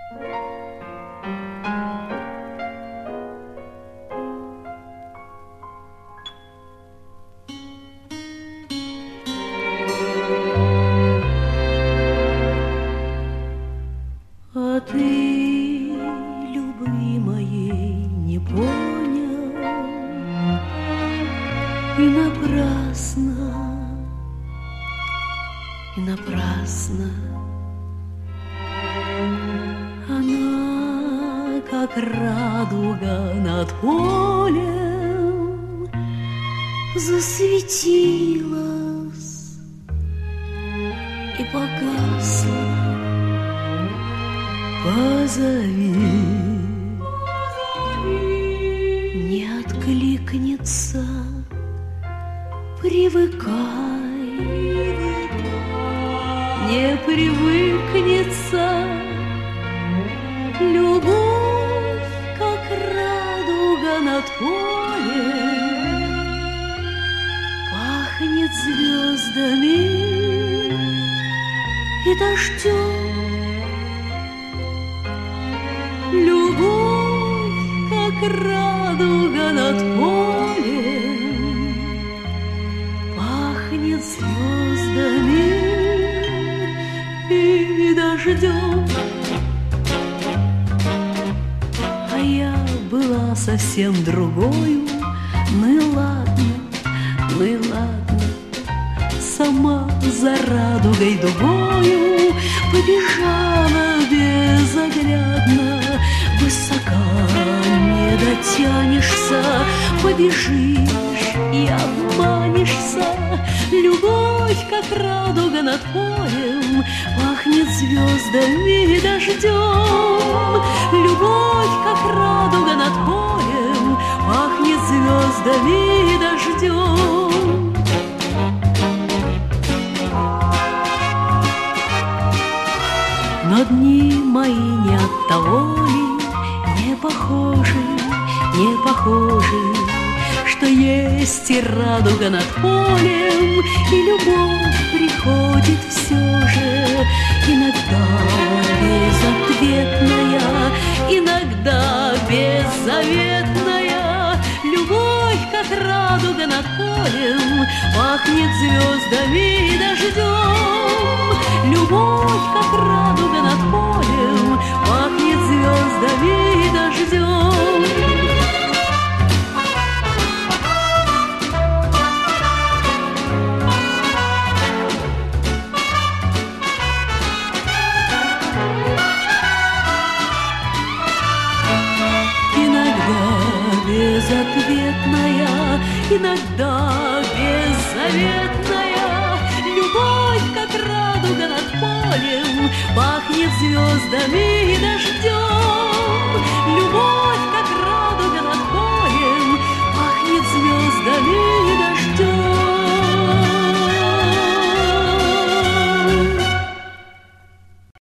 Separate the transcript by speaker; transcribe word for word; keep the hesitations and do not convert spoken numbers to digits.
Speaker 1: А ты любви моей не понял, и напрасно, и напрасно. Она, как радуга над полем, засветилась и погасла. Позови, не откликнется, привыкай, не привыкнется. Любовь, как радуга над полем, пахнет звездами и дождем. Любовь, как радуга над полем, пахнет звездами и дождем. А я была совсем другою, ну и ладно, ну и ладно. Сама за радугой дугою побежала безоглядно. Высока не дотянешься, побежишь и обманешься. Любовь, как радуга над полем, пахнет звездами и дождем. Любовь, как радуга над полем, пахнет звездами и дождем. Но дни мои не от того ли, не похожи, не похожи, что есть и радуга над полем, и любовь приходит все же, иногда безответная, иногда беззаветная. Любовь, как радуга над полем, пахнет звездами и дождем. Любовь, как радуга над полем, пахнет звездами и дождем. Иногда безответная, иногда беззаветная. Любовь, как радуга над полем, пахнет звездами и дождем.